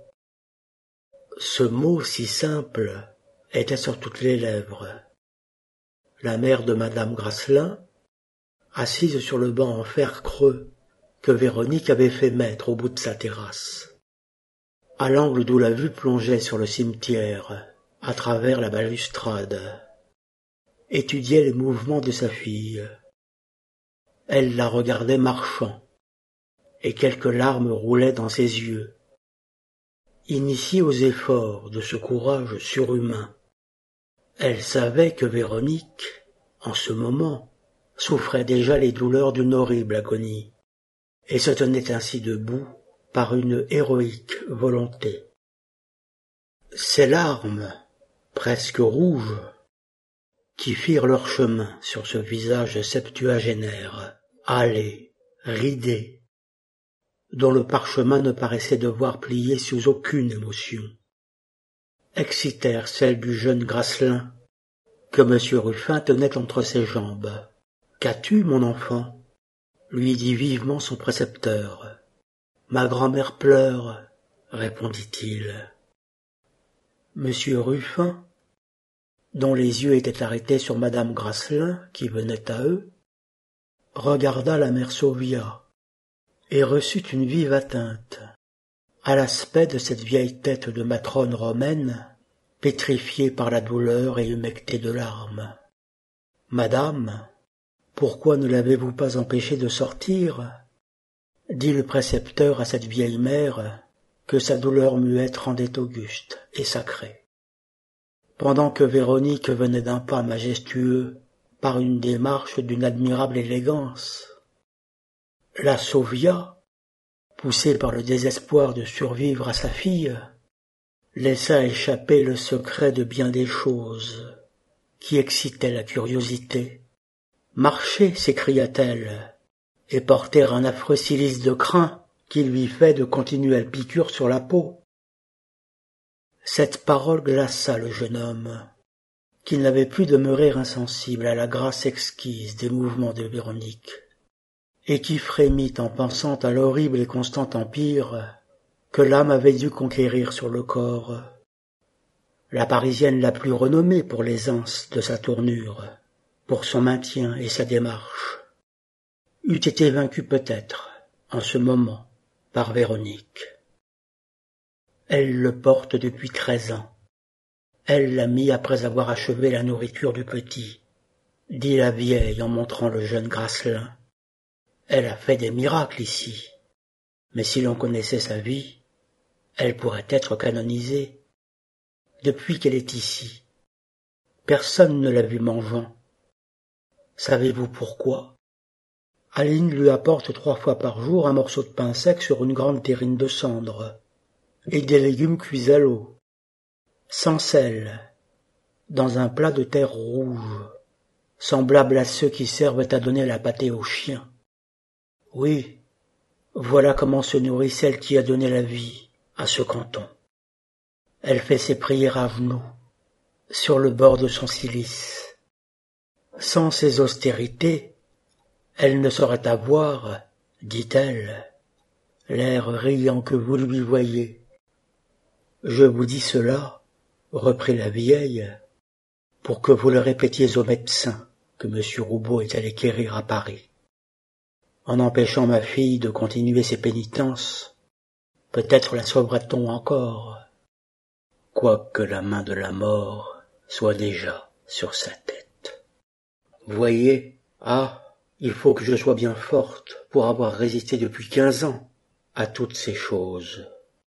Ce mot si simple était sur toutes les lèvres. La mère de Madame Grasselin, assise sur le banc en fer creux que Véronique avait fait mettre au bout de sa terrasse, à l'angle d'où la vue plongeait sur le cimetière, à travers la balustrade, étudiait les mouvements de sa fille. Elle la regardait marchant, et quelques larmes roulaient dans ses yeux. Initiée aux efforts de ce courage surhumain, elle savait que Véronique, en ce moment, souffrait déjà les douleurs d'une horrible agonie, et se tenait ainsi debout par une héroïque volonté. Ces larmes, presque rouges, qui firent leur chemin sur ce visage septuagénaire, hâlé, ridé, dont le parchemin ne paraissait devoir plier sous aucune émotion, excitèrent celle du jeune Grasselin, que M. Ruffin tenait entre ses jambes. « Qu'as-tu, mon enfant ?» lui dit vivement son précepteur. « Ma grand-mère pleure, répondit-il. Monsieur Ruffin, dont les yeux étaient arrêtés sur madame Grasselin, qui venait à eux, regarda la mère Sauvia et reçut une vive atteinte à l'aspect de cette vieille tête de matrone romaine, pétrifiée par la douleur et humectée de larmes. « Madame, pourquoi ne l'avez-vous pas empêchée de sortir ?» dit le précepteur à cette vieille mère que sa douleur muette rendait auguste et sacrée. Pendant que Véronique venait d'un pas majestueux par une démarche d'une admirable élégance, la Sauvia, poussée par le désespoir de survivre à sa fille, laissa échapper le secret de bien des choses qui excitaient la curiosité. « Marchez !» s'écria-t-elle, et porter un affreux cilice de crin qui lui fait de continuelles piqûres sur la peau. Cette parole glaça le jeune homme, qui n'avait pu demeurer insensible à la grâce exquise des mouvements de Véronique, et qui frémit en pensant à l'horrible et constant empire que l'âme avait dû conquérir sur le corps. La Parisienne la plus renommée pour l'aisance de sa tournure, pour son maintien et sa démarche, eût été vaincue peut-être, en ce moment, par Véronique. Elle le porte depuis treize ans. Elle l'a mis après avoir achevé la nourriture du petit, dit la vieille en montrant le jeune Grasselin. Elle a fait des miracles ici, mais si l'on connaissait sa vie, elle pourrait être canonisée. Depuis qu'elle est ici, personne ne l'a vue mangeant. Savez-vous pourquoi ? Aline lui apporte trois fois par jour un morceau de pain sec sur une grande terrine de cendre, et des légumes cuits à l'eau, sans sel, dans un plat de terre rouge, semblable à ceux qui servent à donner la pâtée aux chiens. Oui, voilà comment se nourrit celle qui a donné la vie à ce canton. Elle fait ses prières à genoux, sur le bord de son cilice. Sans ces austérités, elle ne saurait avoir, dit-elle, l'air riant que vous lui voyez. Je vous dis cela, reprit la vieille, pour que vous le répétiez au médecin que M. Roubaud est allé quérir à Paris. En empêchant ma fille de continuer ses pénitences, peut-être la sauverait-on encore, quoique la main de la mort soit déjà sur sa tête. Voyez, ah, il faut que je sois bien forte pour avoir résisté depuis quinze ans à toutes ces choses.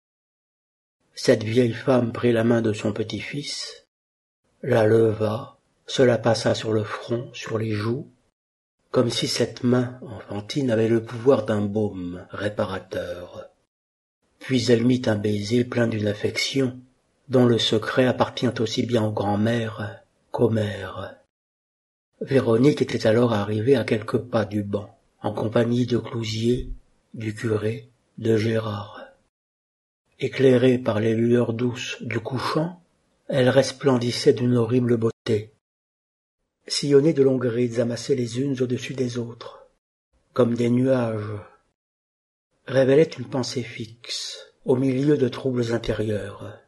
Cette vieille femme prit la main de son petit-fils, la leva, se la passa sur le front, sur les joues, comme si cette main enfantine avait le pouvoir d'un baume réparateur. Puis elle mit un baiser plein d'une affection dont le secret appartient aussi bien aux grands-mères qu'aux mères. Véronique était alors arrivée à quelques pas du banc, en compagnie de Clousier, du curé, de Gérard. Éclairée par les lueurs douces du couchant, elle resplendissait d'une horrible beauté. Sillonnée de longues rides amassées les unes au-dessus des autres, comme des nuages, révélait une pensée fixe, au milieu de troubles intérieurs.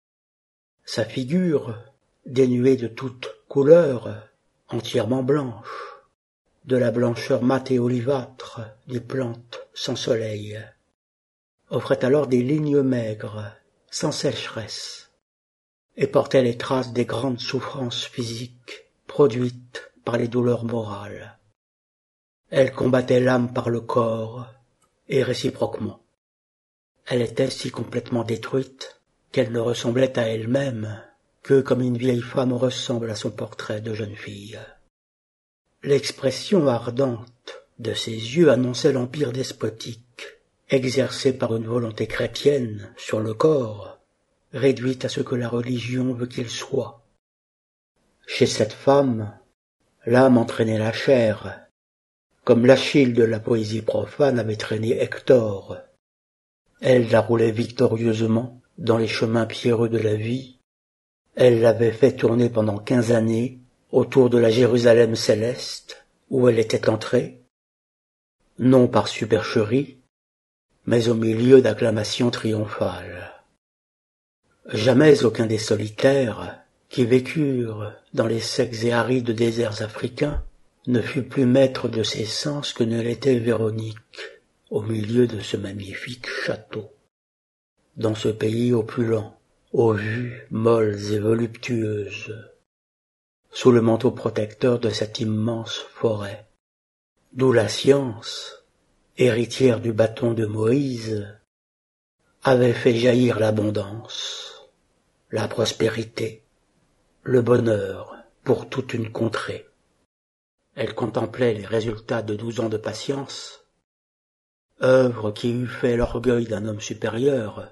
Sa figure, dénuée de toute couleur, entièrement blanche, de la blancheur mate et olivâtre des plantes sans soleil, offrait alors des lignes maigres, sans sécheresse, et portait les traces des grandes souffrances physiques produites par les douleurs morales. Elle combattait l'âme par le corps, et réciproquement. Elle était si complètement détruite qu'elle ne ressemblait à elle-même que comme une vieille femme ressemble à son portrait de jeune fille. L'expression ardente de ses yeux annonçait l'empire despotique, exercé par une volonté chrétienne sur le corps, réduit à ce que la religion veut qu'il soit. Chez cette femme, l'âme entraînait la chair, comme l'Achille de la poésie profane avait traîné Hector. Elle la roulait victorieusement dans les chemins pierreux de la vie. Elle l'avait fait tourner pendant quinze années autour de la Jérusalem céleste, où elle était entrée, non par supercherie, mais au milieu d'acclamations triomphales. Jamais aucun des solitaires qui vécurent dans les secs et arides déserts africains ne fut plus maître de ses sens que ne l'était Véronique au milieu de ce magnifique château. Dans ce pays opulent, aux vues molles et voluptueuses, sous le manteau protecteur de cette immense forêt, d'où la science, héritière du bâton de Moïse, avait fait jaillir l'abondance, la prospérité, le bonheur pour toute une contrée. Elle contemplait les résultats de douze ans de patience, œuvre qui eût fait l'orgueil d'un homme supérieur,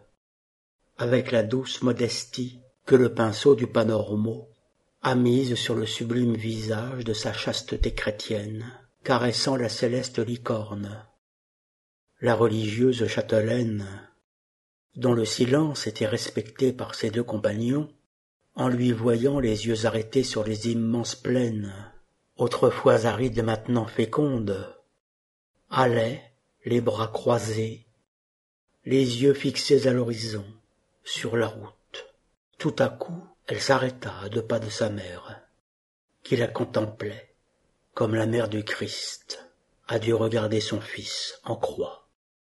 avec la douce modestie que le pinceau du Panormo a mise sur le sublime visage de sa chasteté chrétienne, caressant la céleste licorne. La religieuse châtelaine, dont le silence était respecté par ses deux compagnons, en lui voyant les yeux arrêtés sur les immenses plaines, autrefois arides et maintenant fécondes, allait, les bras croisés, les yeux fixés à l'horizon, sur la route. Tout à coup, elle s'arrêta à deux pas de sa mère, qui la contemplait, comme la mère du Christ a dû regarder son fils en croix.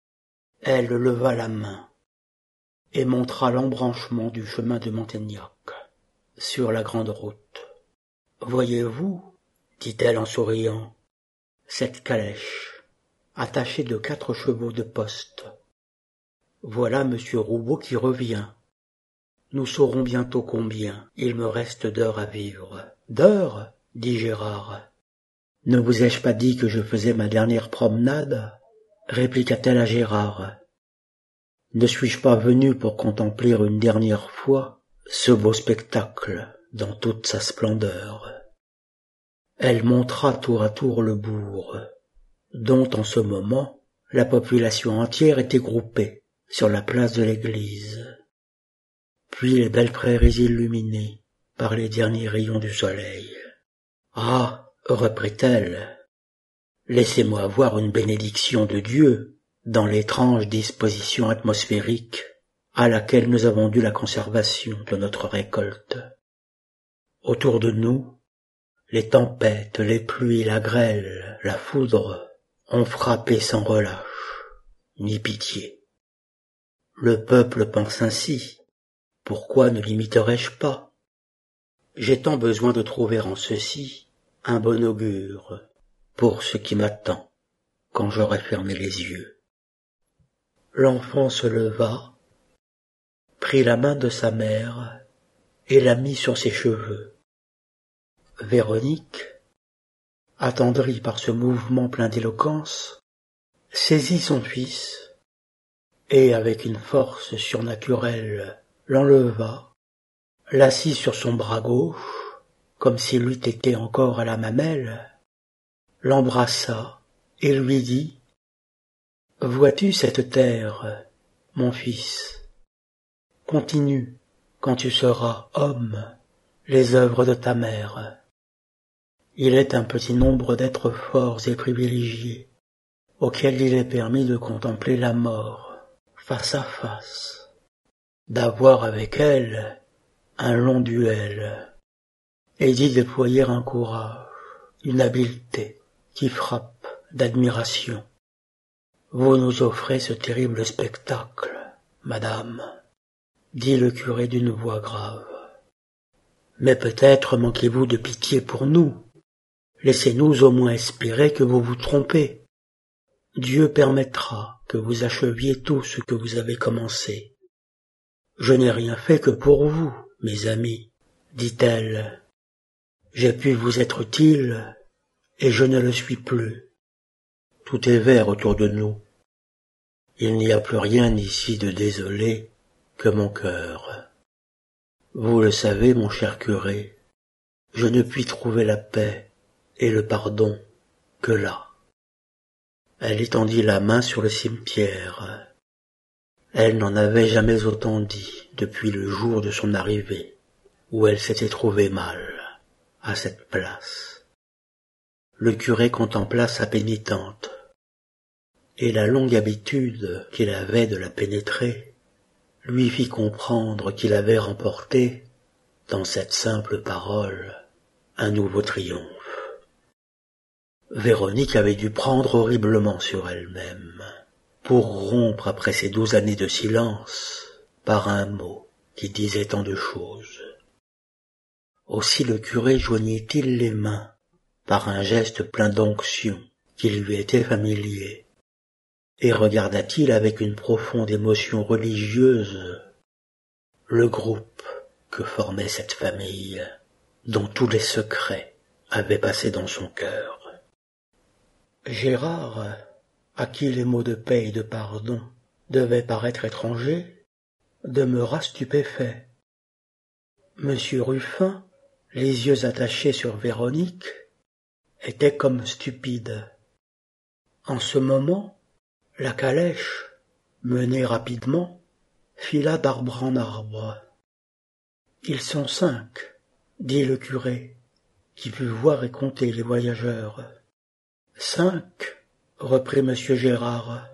Elle leva la main et montra l'embranchement du chemin de Montaignac, sur la grande route. « Voyez-vous, dit-elle en souriant, cette calèche, attachée de quatre chevaux de poste. Voilà monsieur Roubaud qui revient. Nous saurons bientôt combien il me reste d'heures à vivre. »« D'heures » dit Gérard. « Ne vous ai-je pas dit que je faisais ma dernière promenade ?» répliqua-t-elle à Gérard. « Ne suis-je pas venu pour contempler une dernière fois ce beau spectacle dans toute sa splendeur ?» Elle montra tour à tour le bourg, dont en ce moment la population entière était groupée sur la place de l'église, puis les belles prairies illuminées par les derniers rayons du soleil. « Ah, reprit-elle, laissez-moi voir une bénédiction de Dieu dans l'étrange disposition atmosphérique à laquelle nous avons dû la conservation de notre récolte. Autour de nous, les tempêtes, les pluies, la grêle, la foudre ont frappé sans relâche, ni pitié. Le peuple pense ainsi, pourquoi ne l'imiterais-je pas? J'ai tant besoin de trouver en ceci un bon augure pour ce qui m'attend quand j'aurai fermé les yeux. » L'enfant se leva, prit la main de sa mère et la mit sur ses cheveux. Véronique, attendrie par ce mouvement plein d'éloquence, saisit son fils et, avec une force surnaturelle, l'enleva, l'assit sur son bras gauche, comme s'il eût été encore à la mamelle, l'embrassa et lui dit « Vois-tu cette terre, mon fils? Continue, quand tu seras homme, les œuvres de ta mère. Il est un petit nombre d'êtres forts et privilégiés, auxquels il est permis de contempler la mort, face à face, d'avoir avec elle un long duel, et d'y déployer un courage, une habileté qui frappe d'admiration. Vous nous offrez ce terrible spectacle, madame, dit le curé d'une voix grave. Mais peut-être manquez-vous de pitié pour nous. Laissez-nous au moins espérer que vous vous trompez. Dieu permettra que vous acheviez tout ce que vous avez commencé. Je n'ai rien fait que pour vous, mes amis, dit-elle. J'ai pu vous être utile, et je ne le suis plus. Tout est vert autour de nous. Il n'y a plus rien ici de désolé que mon cœur. Vous le savez, mon cher curé, je ne puis trouver la paix et le pardon que là. Elle étendit la main sur le cimetière. Elle n'en avait jamais autant dit depuis le jour de son arrivée, où elle s'était trouvée mal, à cette place. Le curé contempla sa pénitente, et la longue habitude qu'il avait de la pénétrer lui fit comprendre qu'il avait remporté, dans cette simple parole, un nouveau triomphe. Véronique avait dû prendre horriblement sur elle-même, pour rompre après ces douze années de silence, par un mot qui disait tant de choses. Aussi le curé joignit-il les mains, par un geste plein d'onction qui lui était familier, et regarda-t-il avec une profonde émotion religieuse le groupe que formait cette famille, dont tous les secrets avaient passé dans son cœur. Gérard, à qui les mots de paix et de pardon devaient paraître étrangers, demeura stupéfait. Monsieur Ruffin, les yeux attachés sur Véronique, était comme stupide. En ce moment, la calèche, menée rapidement, fila d'arbre en arbre. « Ils sont cinq, » dit le curé, qui put voir et compter les voyageurs. « Cinq, » reprit monsieur Gérard.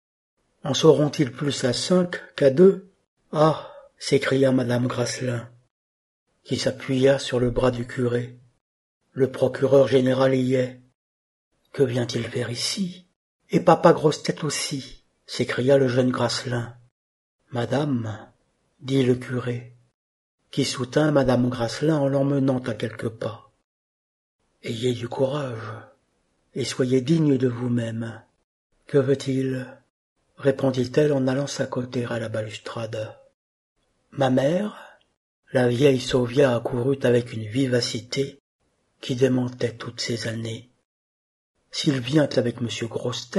« En sauront-ils plus à cinq qu'à deux ? » « Ah !» s'écria madame Grasselin, qui s'appuya sur le bras du curé. « Le procureur général y est. Que vient-il faire ici ? Et papa Grosse-Tête aussi !» s'écria le jeune Grasselin. « Madame, » dit le curé, qui soutint madame Grasselin en l'emmenant à quelques pas. « Ayez du courage, et soyez digne de vous-même. »« Que veut-il » répondit-elle en allant s'accoter à la balustrade. « Ma mère ?» La vieille Sauvia accourut avec une vivacité qui démentait toutes ces années. « S'il vient avec monsieur Grosse-Tête, »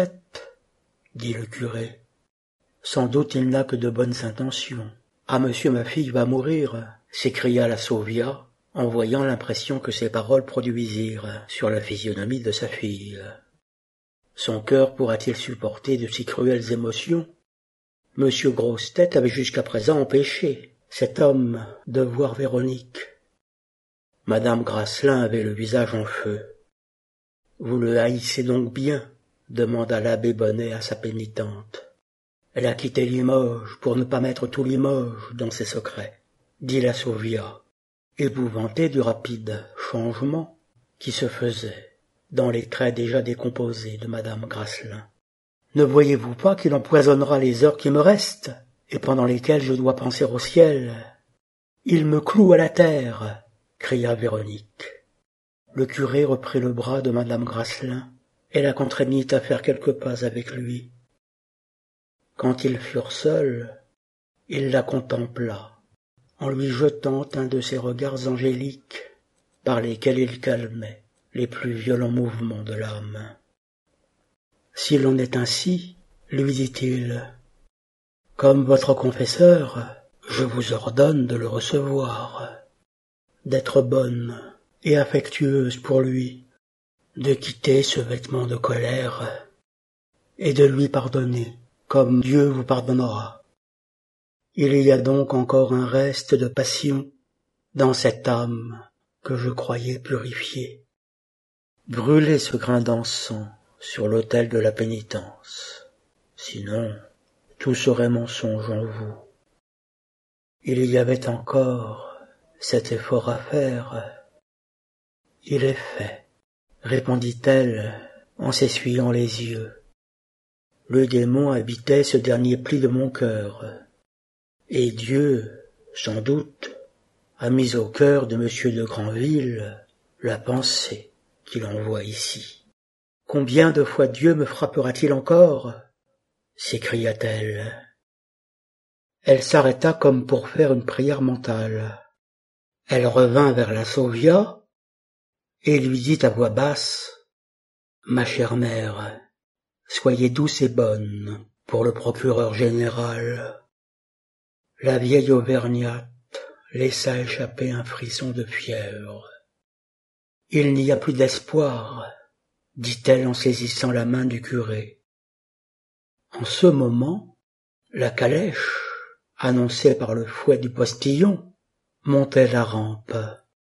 dit le curé, « sans doute il n'a que de bonnes intentions. »« Ah, monsieur, ma fille va mourir !» s'écria la Sauvia, en voyant l'impression que ces paroles produisirent sur la physionomie de sa fille. Son cœur pourra-t-il supporter de si cruelles émotions ? Monsieur Grosse-Tête avait jusqu'à présent empêché cet homme de voir Véronique. Madame Grasselin avait le visage en feu. « Vous le haïssez donc bien ?» demanda l'abbé Bonnet à sa pénitente. « Elle a quitté Limoges pour ne pas mettre tout Limoges dans ses secrets, » dit la Sauvia, épouvantée du rapide changement qui se faisait dans les traits déjà décomposés de madame Grasselin. « Ne voyez-vous pas qu'il empoisonnera les heures qui me restent, et pendant lesquelles je dois penser au ciel ? Il me cloue à la terre !» cria Véronique. Le curé reprit le bras de madame Grasselin et la contraignit à faire quelques pas avec lui. Quand ils furent seuls, il la contempla, en lui jetant un de ces regards angéliques par lesquels il calmait les plus violents mouvements de l'âme. « S'il en est ainsi, lui dit-il, comme votre confesseur, je vous ordonne de le recevoir, d'être bonne et affectueuse pour lui, de quitter ce vêtement de colère et de lui pardonner comme Dieu vous pardonnera. Il y a donc encore un reste de passion dans cette âme que je croyais purifiée. Brûlez ce grain d'encens sur l'autel de la pénitence, sinon tout serait mensonge en vous. Il y avait encore cet effort à faire. Il est fait, répondit-elle en s'essuyant les yeux. Le démon habitait ce dernier pli de mon cœur, et Dieu, sans doute, a mis au cœur de monsieur de Grandville la pensée qu'il envoie ici. Combien de fois Dieu me frappera-t-il encore ? S'écria-t-elle. Elle s'arrêta comme pour faire une prière mentale. Elle revint vers la Sauvia et lui dit à voix basse, « Ma chère mère, soyez douce et bonne pour le procureur général. » La vieille auvergnate laissa échapper un frisson de fièvre. « Il n'y a plus d'espoir, » dit-elle en saisissant la main du curé. En ce moment, la calèche, annoncée par le fouet du postillon, montait la rampe.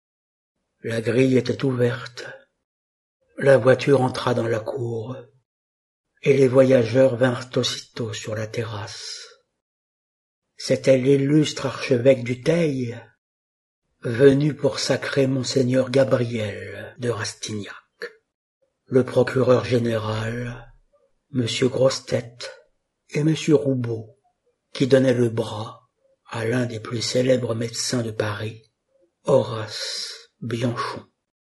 La grille était ouverte. La voiture entra dans la cour, et les voyageurs vinrent aussitôt sur la terrasse. C'était l'illustre archevêque du Teil, venu pour sacrer monseigneur Gabriel de Rastignac, le procureur général, monsieur Grossetête et monsieur Roubaud, qui donnaient le bras à l'un des plus célèbres médecins de Paris, Horace Bianchon.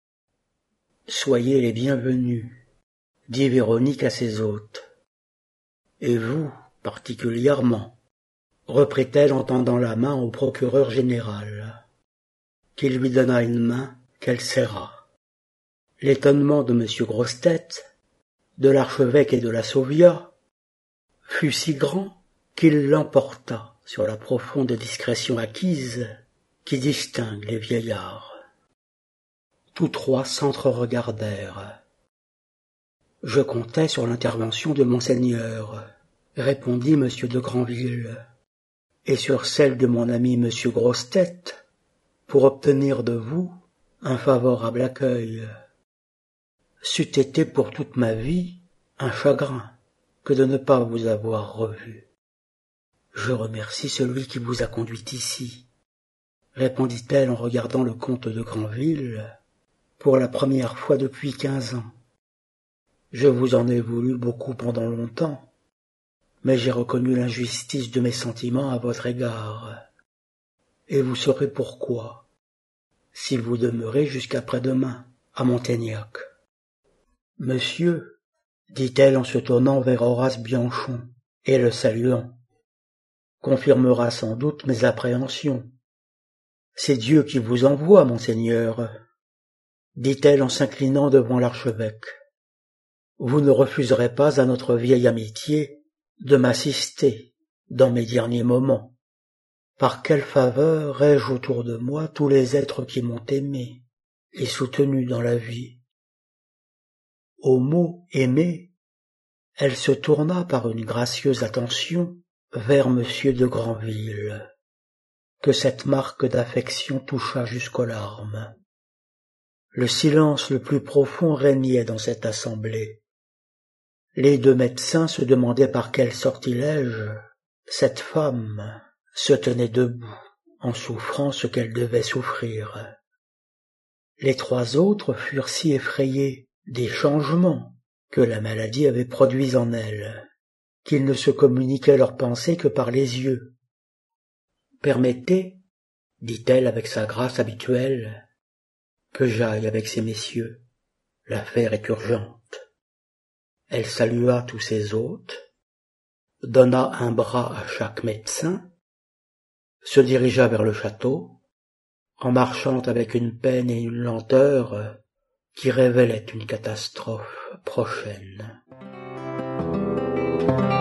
« Soyez les bienvenus, dit Véronique à ses hôtes. Et vous, particulièrement, reprit-elle en tendant la main au procureur général, qui lui donna une main qu'elle serra. L'étonnement de M. Grossetête, de l'archevêque et de la Sauvia fut si grand qu'il l'emporta sur la profonde discrétion acquise qui distingue les vieillards. Tous trois s'entre-regardèrent. « Je comptais sur l'intervention de monseigneur, répondit M. de Grandville, et sur celle de mon ami M. Grossetête, pour obtenir de vous un favorable accueil. C'eût été pour toute ma vie un chagrin que de ne pas vous avoir revu. Je remercie celui qui vous a conduit ici, répondit-elle en regardant le comte de Grandville pour la première fois depuis quinze ans. Je vous en ai voulu beaucoup pendant longtemps, mais j'ai reconnu l'injustice de mes sentiments à votre égard, et vous saurez pourquoi, si vous demeurez jusqu'après-demain à Montaignac. Monsieur, dit-elle en se tournant vers Horace Bianchon et le saluant, confirmera sans doute mes appréhensions. C'est Dieu qui vous envoie, monseigneur, dit-elle en s'inclinant devant l'archevêque. Vous ne refuserez pas à notre vieille amitié de m'assister dans mes derniers moments. Par quelle faveur ai-je autour de moi tous les êtres qui m'ont aimé et soutenu dans la vie? Au mot « aimer », elle se tourna par une gracieuse attention vers Monsieur de Grandville, que cette marque d'affection toucha jusqu'aux larmes. Le silence le plus profond régnait dans cette assemblée. Les deux médecins se demandaient par quel sortilège cette femme se tenait debout en souffrant ce qu'elle devait souffrir. Les trois autres furent si effrayés des changements que la maladie avait produits en elle, qu'ils ne se communiquaient leurs pensées que par les yeux. « Permettez, dit-elle avec sa grâce habituelle, que j'aille avec ces messieurs. L'affaire est urgente. » Elle salua tous ses hôtes, donna un bras à chaque médecin, se dirigea vers le château, en marchant avec une peine et une lenteur qui révélaient une catastrophe prochaine.